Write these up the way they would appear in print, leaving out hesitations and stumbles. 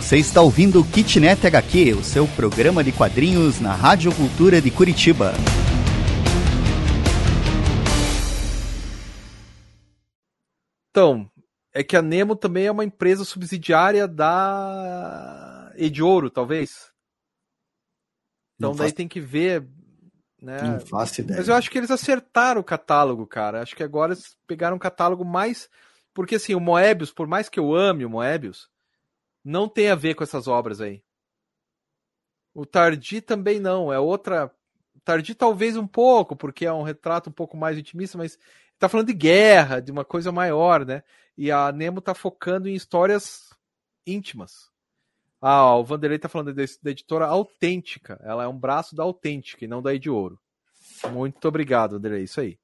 Você está ouvindo o Kitnet HQ, o seu programa de quadrinhos na Rádio Cultura de Curitiba. Então, é que a Nemo também é uma empresa subsidiária da Ediouro, talvez. Então daí tem que ver, né? Não faço ideia. Mas eu acho que eles acertaram o catálogo, cara. Acho que agora eles pegaram um catálogo mais... Porque assim, o Moebius, por mais que eu ame o Moebius, não tem a ver com essas obras aí. O Tardi também não, é outra... Tardi talvez um pouco, porque é um retrato um pouco mais intimista, mas tá falando de guerra, de uma coisa maior, né? E a Nemo tá focando em histórias íntimas. Ah, o Vanderlei tá falando da editora Autêntica. Ela é um braço da Autêntica e não da Ediouro. Muito obrigado, Vanderlei. Isso aí.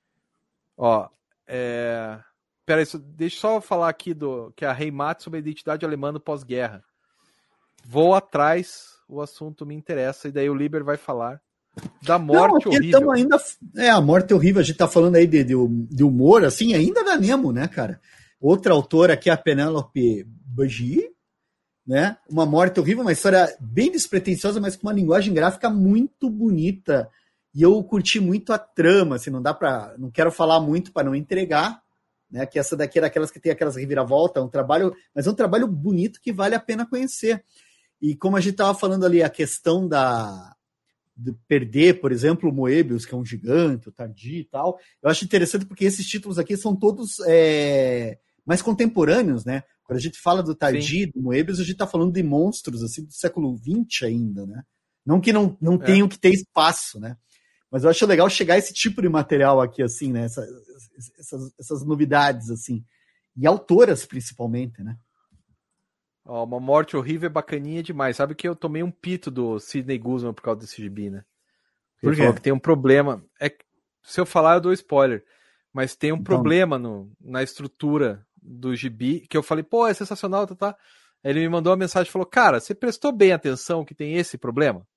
Ó, peraí, deixa eu só falar aqui que é a Heimat sobre a identidade alemã no pós-guerra. Vou atrás, o assunto me interessa, e daí o Liber vai falar da morte horrível. Ainda, a morte horrível, a gente tá falando aí de humor, assim, ainda da Nemo, né, cara? Outra autora aqui é a Penélope Buggy, né? Uma morte horrível, uma história bem despretensiosa, mas com uma linguagem gráfica muito bonita. E eu curti muito a trama, assim, não quero falar muito para não entregar, né? Que essa daqui é daquelas que tem aquelas reviravoltas, mas é um trabalho bonito que vale a pena conhecer. E como a gente estava falando ali, a questão de perder, por exemplo, o Moebius, que é um gigante, o Tardi e tal, eu acho interessante porque esses títulos aqui são todos mais contemporâneos, né? Quando a gente fala do Tardi, do Moebius, a gente está falando de monstros assim, do século XX ainda, né? Não que não tenham que ter espaço, né? Mas eu acho legal chegar a esse tipo de material aqui, assim, né? Essas novidades, assim. E autoras, principalmente, né? Ó, uma morte horrível é bacaninha demais. Sabe que eu tomei um pito do Sidney Guzman por causa desse gibi, né? Ele falou que tem um problema. Se eu falar, eu dou spoiler. Mas tem um problema na estrutura do gibi, que eu falei, pô, é sensacional, tá. Aí ele me mandou uma mensagem e falou, cara, você prestou bem atenção que tem esse problema?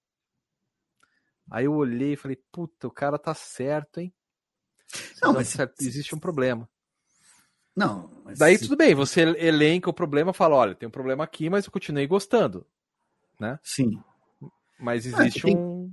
Aí eu olhei e falei, puta, o cara tá certo, hein? Existe um problema. Não, mas daí tudo bem, você elenca o problema e fala, olha, tem um problema aqui, mas eu continuei gostando, né? Sim. Mas existe um...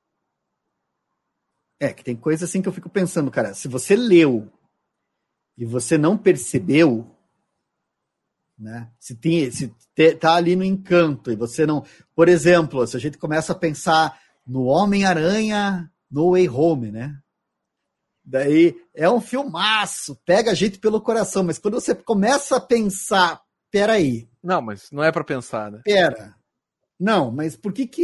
que tem coisa assim que eu fico pensando, cara, se você leu e você não percebeu, né? Se tá ali no encanto e você não... Por exemplo, se a gente começa a pensar no Homem-Aranha No Way Home, né? Daí é um filmaço, pega a gente pelo coração, mas quando você começa a pensar, peraí. Não, mas não é pra pensar, né? Pera. Não, mas por que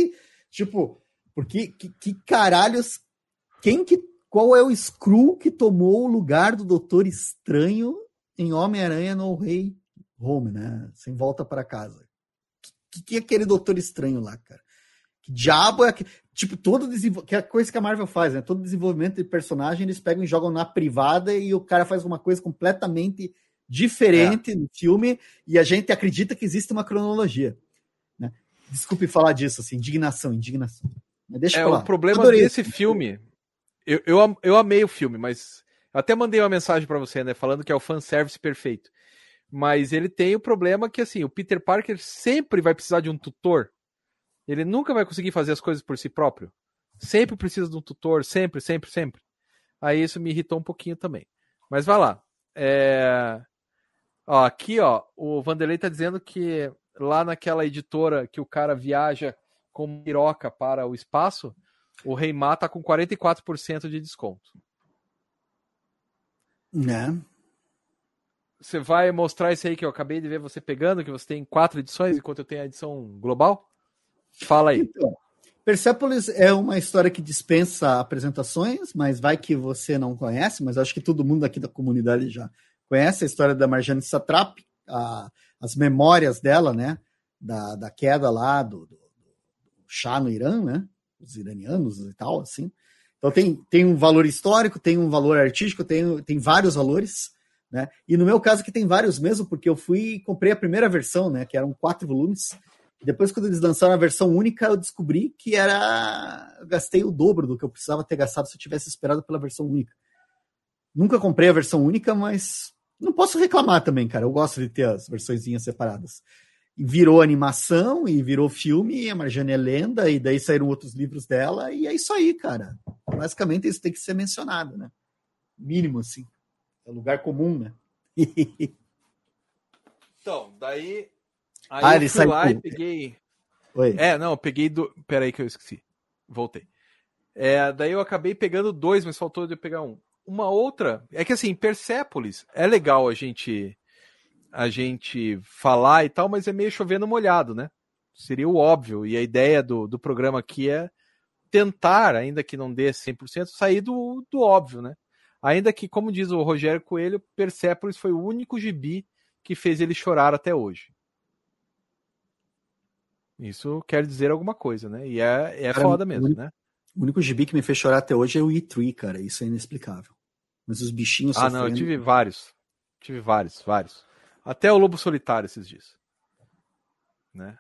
caralhos, qual é o Skrull que tomou o lugar do Doutor Estranho em Homem-Aranha No Way Home, né? Sem volta para casa. Que é aquele Doutor Estranho lá, cara? Que diabo é tipo, que é a coisa que a Marvel faz, né? Todo desenvolvimento de personagem eles pegam e jogam na privada e o cara faz uma coisa completamente diferente no filme e a gente acredita que existe uma cronologia, né? Desculpe falar disso, assim, indignação. Mas deixa eu falar. O problema desse filme, eu amei o filme, mas eu até mandei uma mensagem pra você, né? Falando que é o fanservice perfeito. Mas ele tem o problema que, assim, o Peter Parker sempre vai precisar de um tutor. Ele nunca vai conseguir fazer as coisas por si próprio. Sempre precisa de um tutor, sempre. Aí isso me irritou um pouquinho também. Mas vai lá. Aqui, o Vanderlei tá dizendo que lá naquela editora que o cara viaja com piroca para o espaço, o Reimar tá com 44% de desconto. Né? Você vai mostrar isso aí que eu acabei de ver você pegando, que você tem 4 edições, enquanto eu tenho a edição global? Fala aí. Então, Persepolis é uma história que dispensa apresentações, mas vai que você não conhece, mas acho que todo mundo aqui da comunidade já conhece a história da Marjane Satrapi, as memórias dela, né, da queda lá do Shah no Irã, né, os iranianos e tal, assim. Então tem um valor histórico, tem um valor artístico, tem vários valores, né, e no meu caso que tem vários mesmo, porque eu comprei a primeira versão, né, que eram 4 volumes. Depois, quando eles lançaram a versão única, eu descobri que eu gastei o dobro do que eu precisava ter gastado se eu tivesse esperado pela versão única. Nunca comprei a versão única, mas não posso reclamar também, cara. Eu gosto de ter as versõezinhas separadas. virou animação e virou filme, a Marjane é lenda, e daí saíram outros livros dela, e é isso aí, cara. Basicamente isso tem que ser mencionado, né? Mínimo, assim. É lugar comum, né? Então, daí... Aí eu fui lá e peguei... Oi. Não, eu peguei do... Peraí que eu esqueci. Voltei. Daí eu acabei pegando 2, mas faltou de eu pegar um. Uma outra... É que assim, Persépolis é legal a gente falar e tal, mas é meio chovendo molhado, né? Seria o óbvio. E a ideia do programa aqui é tentar, ainda que não dê 100%, sair do óbvio, né? Ainda que, como diz o Rogério Coelho, Persépolis foi o único gibi que fez ele chorar até hoje. Isso quer dizer alguma coisa, né? E é cara, foda mesmo, né? O único gibi que me fez chorar até hoje é o E3, cara. Isso é inexplicável. Mas os bichinhos sofrendo... não, eu tive vários. Vários. Até o Lobo Solitário esses dias. Né?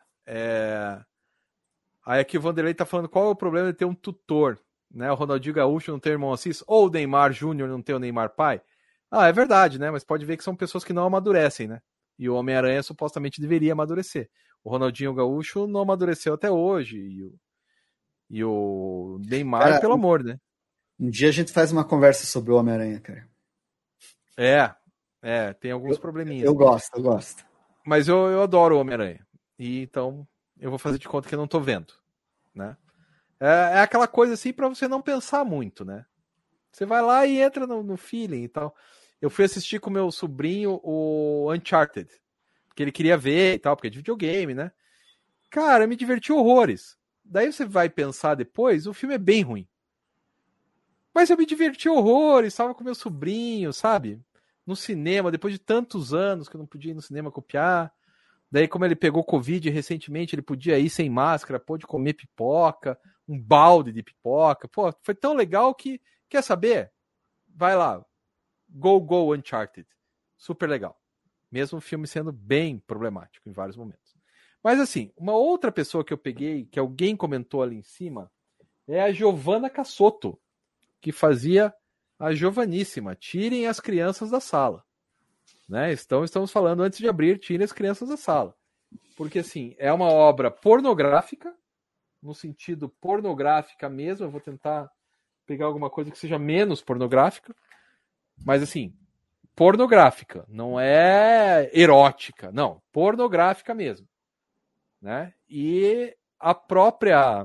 Aí aqui o Vanderlei tá falando qual é o problema de ter um tutor, né? O Ronaldinho Gaúcho não ter irmão Assis, ou o Neymar Júnior não ter o Neymar pai. É verdade, né? Mas pode ver que são pessoas que não amadurecem, né? E o Homem-Aranha supostamente deveria amadurecer. O Ronaldinho Gaúcho não amadureceu até hoje. E o Neymar, cara, pelo amor, né? Um dia a gente faz uma conversa sobre o Homem-Aranha, cara. Tem alguns probleminhas. Eu gosto. Mas eu adoro o Homem-Aranha. E então eu vou fazer de conta que eu não tô vendo, né? É aquela coisa assim pra você não pensar muito, né? Você vai lá e entra no feeling e tal. Eu fui assistir com meu sobrinho o Uncharted, que ele queria ver e tal, porque é de videogame, né? Cara, me diverti horrores. Daí você vai pensar depois, o filme é bem ruim. Mas eu me diverti horrores, estava com meu sobrinho, sabe? No cinema, depois de tantos anos que eu não podia ir no cinema copiar. Daí, como ele pegou Covid recentemente, ele podia ir sem máscara, pôde comer pipoca, um balde de pipoca. Pô, foi tão legal que, quer saber? Vai lá. Go Uncharted. Super legal. Mesmo o filme sendo bem problemático em vários momentos. Mas assim, uma outra pessoa que eu peguei, que alguém comentou ali em cima, é a Giovanna Cassotto, que fazia a Giovaníssima. Tirem as crianças da sala. Né? Estamos falando, antes de abrir, tirem as crianças da sala. Porque assim, é uma obra pornográfica, no sentido pornográfica mesmo. Eu vou tentar pegar alguma coisa que seja menos pornográfica. Mas assim, pornográfica, não é erótica, não, pornográfica mesmo, né? E a própria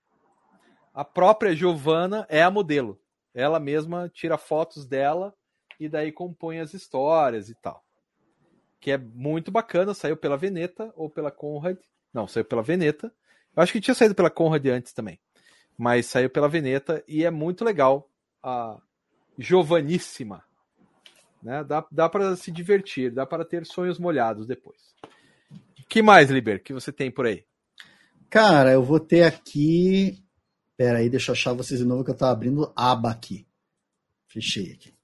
Giovanna é a modelo, ela mesma tira fotos dela e daí compõe as histórias e tal, que é muito bacana. Saiu pela Veneta ou pela Conrad, não, saiu pela Veneta, eu acho que tinha saído pela Conrad antes também, mas saiu pela Veneta e é muito legal a Giovaníssima. Né? Dá para se divertir, dá para ter sonhos molhados depois. Que mais, Liber, que você tem por aí? Cara, eu vou ter aqui... Pera aí, deixa eu achar vocês de novo que eu tava abrindo aba aqui. Fechei aqui.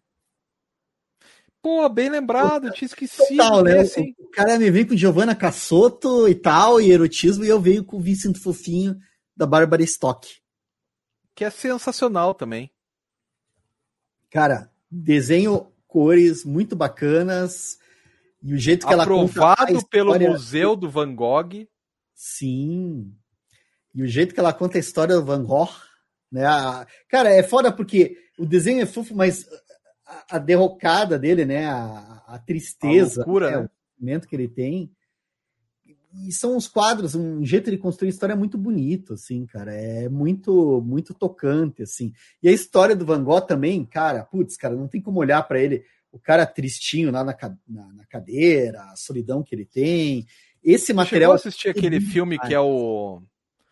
Pô, bem lembrado, eu tinha esquecido. Total, né? O cara me veio com Giovanna Cassotto e tal, e erotismo, e eu veio com o Vincent Fofinho da Bárbara Stock. Que é sensacional também. Cara, desenho, cores muito bacanas, e o jeito que ela conta aprovado pelo Museu do Van Gogh. Sim. E o jeito que ela conta a história do Van Gogh, né? Cara, é foda porque o desenho é fofo, mas a derrocada dele, né? A tristeza, a loucura, né? O sentimento que ele tem. E são uns quadros, um jeito de construir história muito bonito, assim, cara. É muito, muito tocante, assim. E a história do Van Gogh também, cara, cara, não tem como olhar para ele, o cara tristinho lá na cadeira, a solidão que ele tem. Esse material... Chegou a assistir aquele filme que é o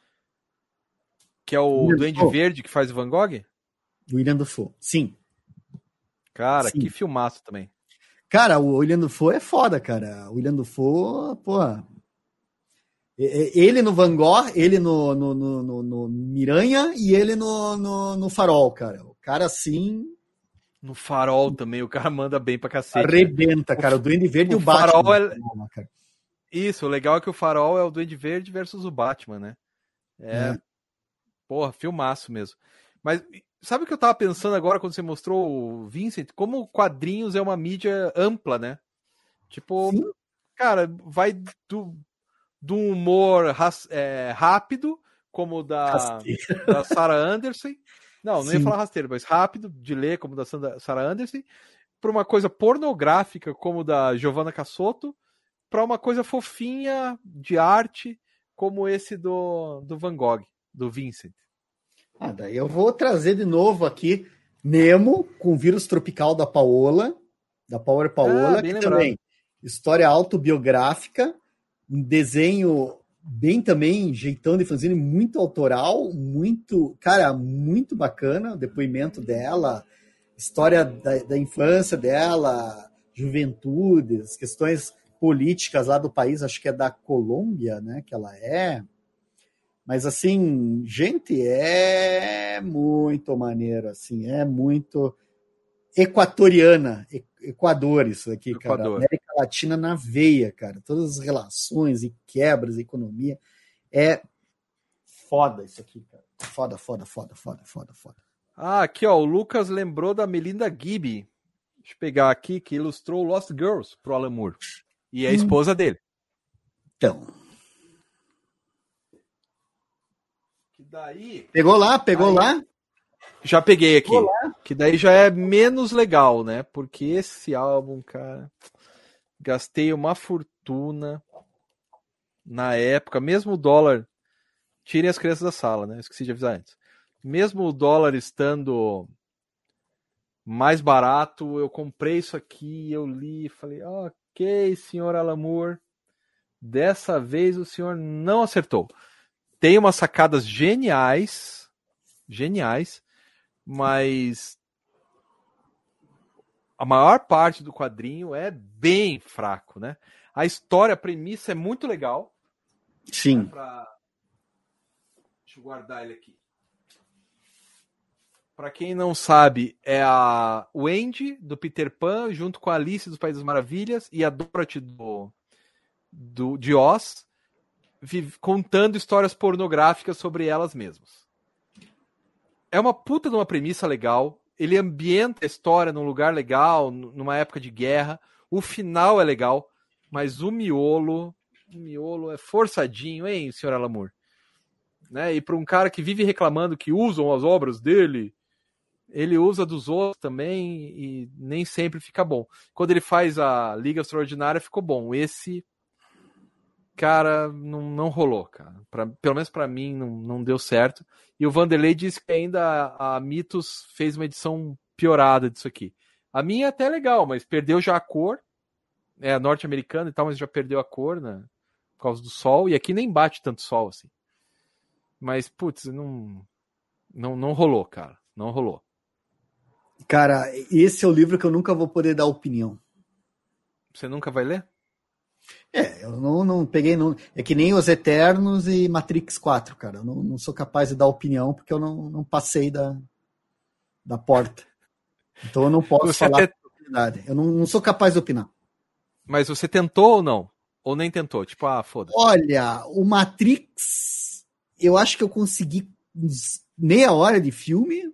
Duende Verde que faz o Van Gogh? William Dafoe, sim. Cara, sim. Que filmaço também. Cara, o William Dafoe é foda, cara. O William Dafoe, pô... Ele no Van Gogh, ele no Miranha e ele no Farol, cara. O cara, assim... No Farol também, o cara manda bem pra cacete. Arrebenta, né? Cara. O Duende Verde e o Batman. Farol Isso, o legal é que o Farol é o Duende Verde versus o Batman, né? Porra, filmaço mesmo. Mas sabe o que eu tava pensando agora quando você mostrou o Vincent? Como quadrinhos é uma mídia ampla, né? Tipo, sim. Cara, vai de um humor rápido, como o da Sarah Anderson. Não ia falar rasteiro, mas rápido de ler, como o da Sarah Anderson, para uma coisa pornográfica, como o da Giovanna Cassotto, para uma coisa fofinha de arte, como esse do Van Gogh, do Vincent. Daí eu vou trazer de novo aqui Nemo, com vírus tropical da Paola Paola, que lembrado. Também história autobiográfica, um desenho bem também, jeitão de fanzine, muito autoral, muito bacana, o depoimento dela, história da infância dela, juventude, as questões políticas lá do país, acho que é da Colômbia, né, que ela é. Mas, assim, gente, é muito maneiro, assim, é muito equatoriana, Equador isso aqui, cara. América Latina na veia, cara. Todas as relações e quebras, economia. É foda isso aqui, cara. Foda. Aqui, ó, o Lucas lembrou da Melinda Gibby. Deixa eu pegar aqui, que ilustrou Lost Girls pro Alan Moore. E é a esposa dele. Então... Daí, pegou lá? Já peguei aqui. Que daí já é menos legal, né? Porque esse álbum, cara, gastei uma fortuna na época, mesmo o dólar, tirem as crianças da sala, né? Esqueci de avisar antes. Mesmo o dólar estando mais barato, eu comprei isso aqui, eu li e falei, ok, senhor Alan Moore, dessa vez o senhor não acertou. Tem umas sacadas geniais, mas a maior parte do quadrinho é bem fraco, né? A história, a premissa é muito legal. Sim. Deixa eu guardar ele aqui. Para quem não sabe, é a Wendy, do Peter Pan, junto com a Alice dos País das Maravilhas e a Dorothy de Oz, contando histórias pornográficas sobre elas mesmas. É uma puta de uma premissa legal. Ele ambienta a história num lugar legal, numa época de guerra. O final é legal, mas o miolo é forçadinho, hein, senhor Alan Moore? Né? E para um cara que vive reclamando que usam as obras dele, ele usa dos outros também e nem sempre fica bom. Quando ele faz a Liga Extraordinária, ficou bom. Esse... cara, não rolou, cara. Pelo menos pra mim não deu certo. E o Vanderlei disse que ainda a Mitos fez uma edição piorada disso aqui. A minha é até legal, mas perdeu já a cor. É norte-americana e tal, mas já perdeu a cor, né? Por causa do sol. E aqui nem bate tanto sol, assim. Mas, putz, não rolou, cara. Não rolou. Cara, esse é o livro que eu nunca vou poder dar opinião. Você nunca vai ler? Eu não peguei. É que nem Os Eternos e Matrix 4, cara. Eu não sou capaz de dar opinião porque eu não passei da porta. Então eu não posso falar com propriedade. Eu não sou capaz de opinar. Mas você tentou ou não? Ou nem tentou? Tipo, foda-se. Olha, o Matrix, eu acho que eu consegui meia hora de filme.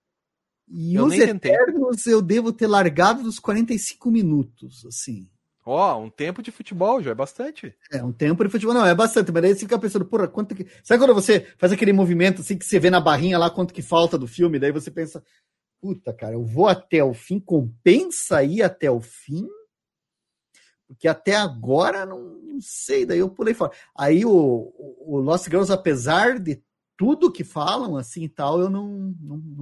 E Os Eternos eu devo ter largado dos 45 minutos, assim. Um tempo de futebol já é bastante. Um tempo de futebol, não, é bastante, mas daí você fica pensando, porra, quanto que... Sabe quando você faz aquele movimento assim que você vê na barrinha lá quanto que falta do filme, daí você pensa, puta, cara, eu vou até o fim, compensa ir até o fim? Porque até agora não sei, daí eu pulei fora. Aí o Lost Girls, apesar de tudo que falam, assim e tal, eu não...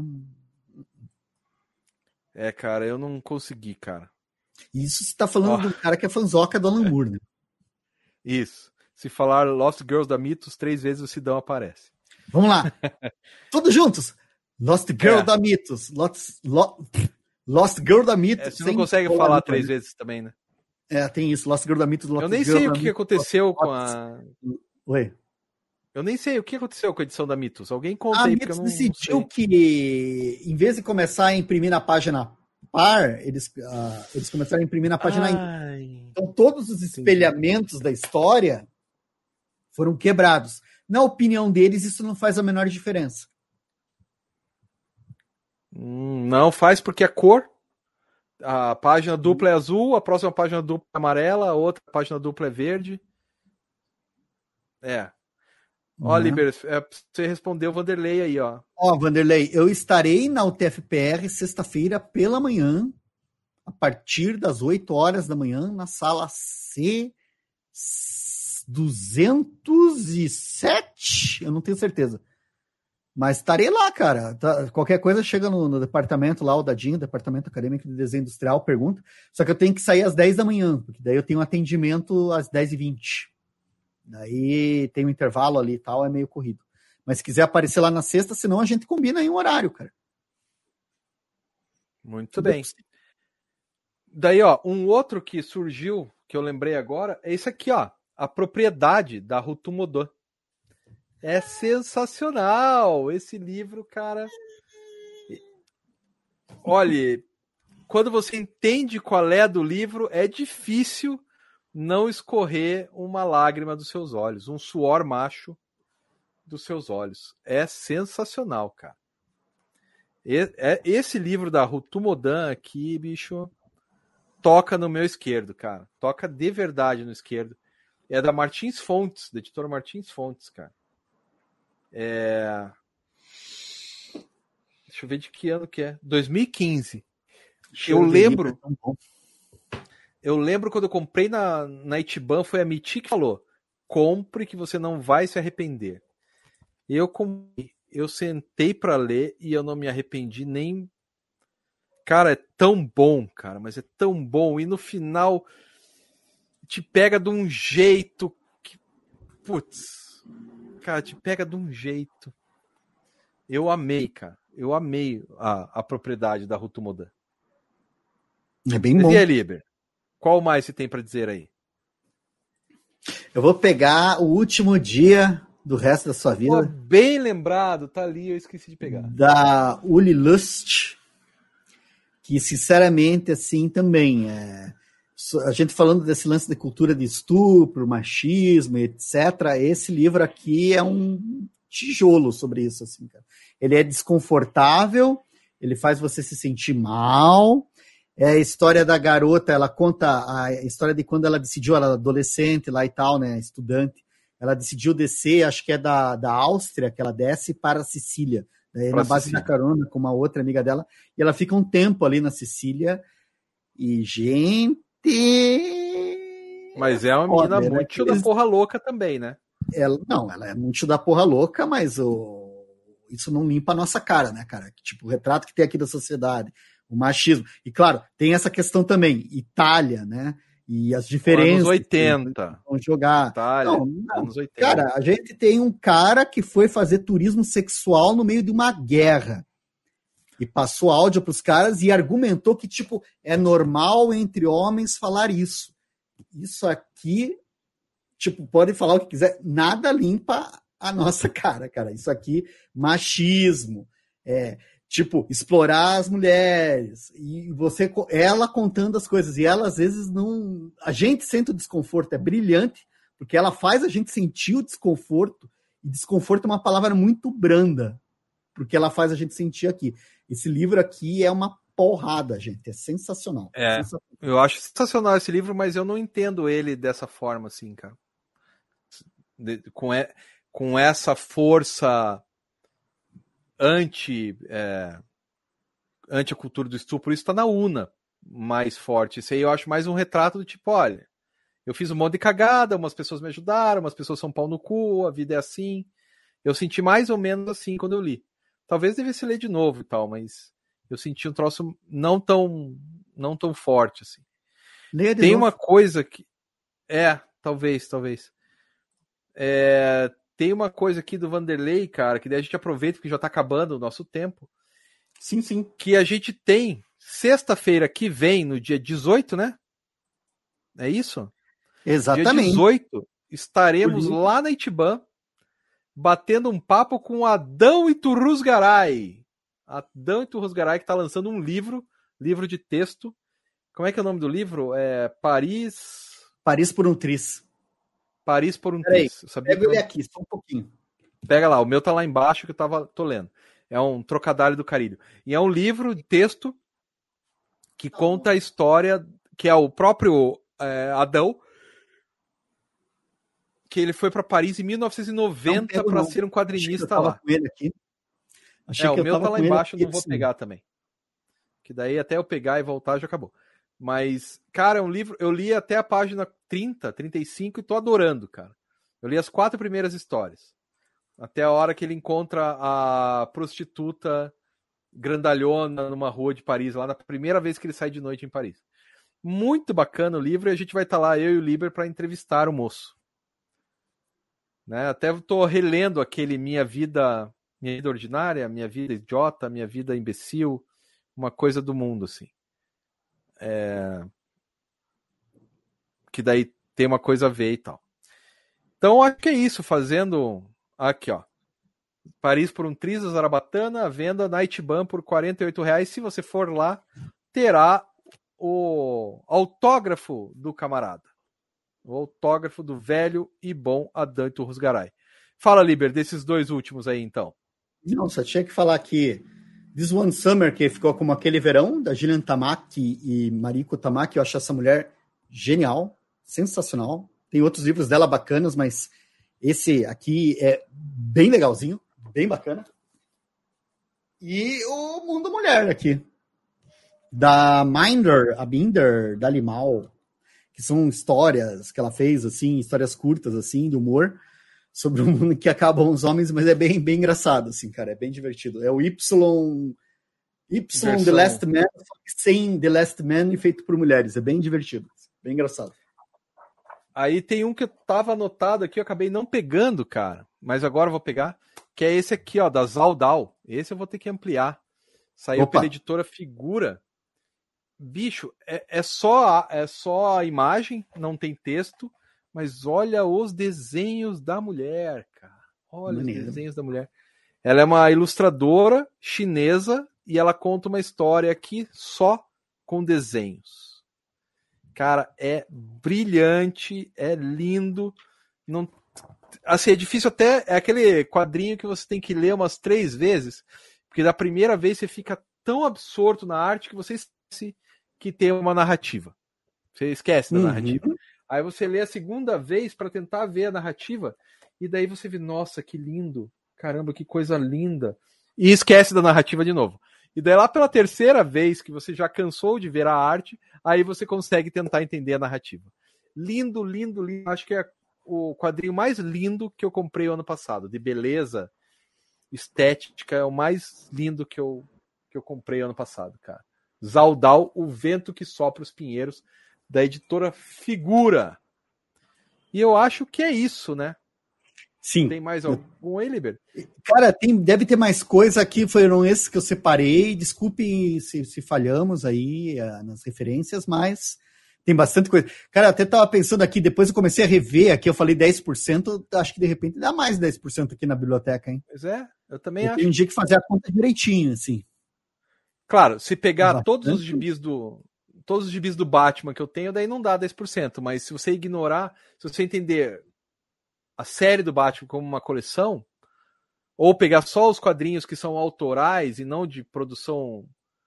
cara, eu não consegui, cara. Isso você tá falando do cara que é fanzoca do Alan Moore, né? Isso. Se falar Lost Girls da Mitos, 3 vezes o Sidão aparece. Vamos lá. Todos juntos. Lost Girl da Mitos. Lost Girl da Mitos. Você não consegue falar 3 vezes também, né? Tem isso. Lost Girl da Mitos. Eu nem sei o que aconteceu com a... Oi. Eu nem sei o que aconteceu com a edição da Mitos. Alguém conta aí, porque eu não sei. A Mitos decidiu que, em vez de começar a imprimir na página par, eles começaram a imprimir na página ímpar. Então todos os espelhamentos da história foram quebrados. Na opinião deles, isso não faz a menor diferença. Não faz, porque a cor, a página dupla é azul, a próxima página dupla é amarela, a outra página dupla é verde. É. Ó, Liber, você respondeu o Vanderlei aí, ó. Ó, Vanderlei, eu estarei na UTFPR sexta-feira pela manhã, a partir das 8 horas da manhã, na sala C207, eu não tenho certeza. Mas estarei lá, cara. Qualquer coisa chega no departamento lá, o Dadinho, Departamento Acadêmico de Desenho Industrial, pergunta. Só que eu tenho que sair às 10 da manhã, porque daí eu tenho um atendimento às 10h20. Daí tem um intervalo ali e tal, é meio corrido. Mas se quiser aparecer lá na sexta, senão a gente combina em um horário, cara. Muito bem. Daí, ó, um outro que surgiu, que eu lembrei agora, é esse aqui, ó. A Propriedade, da Rutumodan. É sensacional esse livro, cara. Olha, quando você entende qual é do livro, é difícil não escorrer uma lágrima dos seus olhos, um suor macho dos seus olhos. É sensacional, cara. Esse livro da Rutumodan aqui, bicho, toca no meu esquerdo, cara. Toca de verdade no esquerdo. É da Martins Fontes, da editora Martins Fontes, cara. Deixa eu ver de que ano que é. 2015. Eu lembro quando eu comprei na Itiban, foi a Miti que falou: compre que você não vai se arrepender. Eu sentei pra ler e eu não me arrependi nem. Cara, é tão bom, cara, mas é tão bom. E no final te pega de um jeito que. Putz. Cara, te pega de um jeito. Eu amei, cara. Eu amei a propriedade da Rutumodan. É bem bom. E aí, Liber? Qual mais você tem para dizer aí? Eu vou pegar o último dia do resto da sua vida. Pô, bem lembrado, tá ali, eu esqueci de pegar. Da Uli Lust, que sinceramente, assim, também a gente falando desse lance de cultura de estupro, machismo, etc., esse livro aqui é um tijolo sobre isso, assim, cara. Ele é desconfortável, ele faz você se sentir mal. É a história da garota, ela conta a história de quando ela decidiu, ela era adolescente lá e tal, né, estudante, ela decidiu descer, acho que é da Áustria, que ela desce para a Sicília, né, na base da carona com uma outra amiga dela, e ela fica um tempo ali na Sicília, e gente... Mas é uma menina muito da porra louca também, né? Ela é muito da porra louca, mas isso não limpa a nossa cara, né, cara? Tipo, o retrato que tem aqui da sociedade, o machismo. E, claro, tem essa questão também, Itália, né? E as diferenças. Anos 80. Vão jogar. Itália, anos 80. Cara, a gente tem um cara que foi fazer turismo sexual no meio de uma guerra. E passou áudio para os caras e argumentou que, tipo, é normal entre homens falar isso. Isso aqui, tipo, pode falar o que quiser, nada limpa a nossa cara. Isso aqui, machismo, tipo, explorar as mulheres, e ela contando as coisas, e ela às vezes não... A gente sente o desconforto, é brilhante, porque ela faz a gente sentir o desconforto, e desconforto é uma palavra muito branda, porque ela faz a gente sentir aqui. Esse livro aqui é uma porrada, gente, é sensacional. Sensacional. Eu acho sensacional esse livro, mas eu não entendo ele dessa forma, assim, cara. Com essa força anti a cultura do estupro, isso tá na UNA mais forte. Isso aí eu acho mais um retrato do tipo, olha, eu fiz um monte de cagada, umas pessoas me ajudaram, umas pessoas são pau no cu, a vida é assim. Eu senti mais ou menos assim quando eu li. Talvez devesse ler de novo e tal, mas eu senti um troço não tão forte assim. Tem uma coisa que... talvez. Tem uma coisa aqui do Vanderlei, cara, que daí a gente aproveita porque já tá acabando o nosso tempo. Sim. Que a gente tem sexta-feira que vem, no dia 18, né? É isso? Exatamente. Dia 18, estaremos lá na Itiban, batendo um papo com Adão Iturrusgaray. Adão Iturrusgaray, que está lançando um livro de texto. Como é que é o nome do livro? Paris por um Tris. Paris por um Tris. Pega ele aqui, só um pouquinho. Pega lá, o meu tá lá embaixo que eu tô lendo. É um trocadilho do Carilho. E é um livro de texto que conta a história, que é o próprio Adão, que ele foi para Paris em 1990 para ser um quadrinista lá. Com ele aqui. O meu tá lá embaixo, não vou pegar também. Que daí até eu pegar e voltar já acabou. Mas, cara, é um livro... Eu li até a página 30, 35 e tô adorando, cara. Eu li as 4 primeiras histórias. Até a hora que ele encontra a prostituta grandalhona numa rua de Paris, lá na primeira vez que ele sai de noite em Paris. Muito bacana o livro e a gente vai estar lá, eu e o Liber, para entrevistar o moço. Né? Até tô relendo aquele Minha Vida Ordinária, Minha Vida Idiota, Minha Vida Imbecil, uma coisa do mundo, assim. Que daí tem uma coisa a ver e tal. Então, acho que é isso, fazendo... Aqui, ó. Paris por um triz da Zarabatana, venda na Itiban por R$48. Se você for lá, terá o autógrafo do camarada. O autógrafo do velho e bom Adão Rusgaray. Fala, Liber, desses 2 últimos aí, então. Não, só tinha que falar que This One Summer, que ficou como Aquele Verão, da Gillian Tamaki e Mariko Tamaki, eu acho essa mulher genial, sensacional. Tem outros livros dela bacanas, mas esse aqui é bem legalzinho, bem bacana. E o Mundo Mulher aqui, da Binder, da Limal, que são histórias que ela fez, assim, histórias curtas, assim, de humor, sobre um mundo que acabam os homens, mas é bem, bem engraçado, assim, cara, é bem divertido. É o Y The Last Man, sem The Last Man e feito por mulheres, é bem divertido, bem engraçado. Aí tem um que eu tava anotado aqui, eu acabei não pegando, cara, mas agora eu vou pegar, que é esse aqui, ó, da Zaldal. Esse eu vou ter que ampliar. Saiu pela editora Figura. Bicho, é só a imagem, não tem texto, mas olha os desenhos da mulher, cara. Olha os desenhos da mulher. Ela é uma ilustradora chinesa e ela conta uma história aqui só com desenhos. Cara, é brilhante, é lindo. Não, assim, é difícil até... É aquele quadrinho que você tem que ler umas 3 vezes, porque da primeira vez você fica tão absorto na arte que você esquece que tem uma narrativa. Você esquece da narrativa. Aí você lê a segunda vez para tentar ver a narrativa, e daí você vê, nossa, que lindo. Caramba, que coisa linda. E esquece da narrativa de novo. E daí lá pela terceira vez que você já cansou de ver a arte, aí você consegue tentar entender a narrativa. Lindo, lindo, lindo. Acho que é o quadrinho mais lindo que eu comprei o ano passado. De beleza, estética, é o mais lindo que eu comprei ano passado, cara. Zaldal, O Vento que Sopra os Pinheiros, da editora Figura. E eu acho que é isso, né? Sim. Tem mais algum aí, Liber? Cara, deve ter mais coisa aqui, foram esses que eu separei. Desculpe se falhamos aí nas referências, mas tem bastante coisa. Cara, até tava pensando aqui, depois eu comecei a rever aqui, eu falei 10%, acho que de repente dá mais 10% aqui na biblioteca, hein? Pois é, eu também acho. Tem um dia que fazer a conta direitinho, assim. Claro, se pegar todos os gibis do Batman que eu tenho, daí não dá 10%, mas se você ignorar, se você entender a série do Batman como uma coleção, ou pegar só os quadrinhos que são autorais e não de produção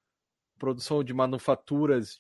de manufaturas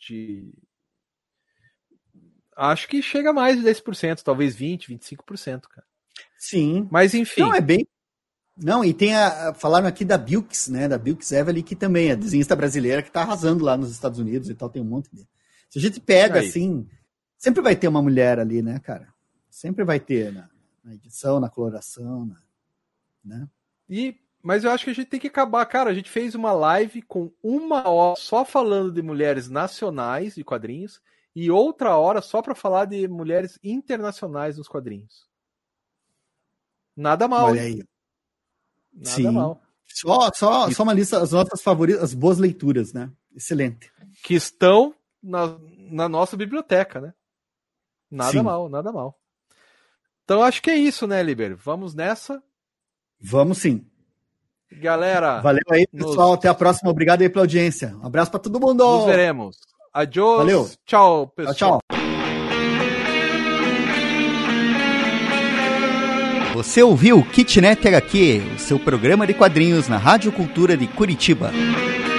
acho que chega a mais de 10%, talvez 20%, 25%, cara. Sim. Mas enfim. Não, é bem... Não, e tem falaram aqui da Bilks, né? Da Bilks Evely, que também é desenhista brasileira que tá arrasando lá nos Estados Unidos e tal, tem um monte de... Se a gente pega, assim, sempre vai ter uma mulher ali, né, cara? Sempre vai ter na edição, na coloração, né? Mas eu acho que a gente tem que acabar, cara. A gente fez uma live com 1 hora só falando de mulheres nacionais de quadrinhos e outra hora só para falar de mulheres internacionais nos quadrinhos. Nada mal. Olha aí. Nada mal. Só uma lista, as nossas favoritas, as boas leituras, né? Excelente. Que estão na nossa biblioteca, né? Nada mal, nada mal. Então acho que é isso, né, Liber? Vamos nessa? Vamos sim. Galera. Valeu aí, pessoal. Até a próxima. Obrigado aí pela audiência. Um abraço para todo mundo. Nos veremos. Adiós. Valeu. Tchau, pessoal. Tchau. Você ouviu o Kitnet HQ, o seu programa de quadrinhos na Rádio Cultura de Curitiba.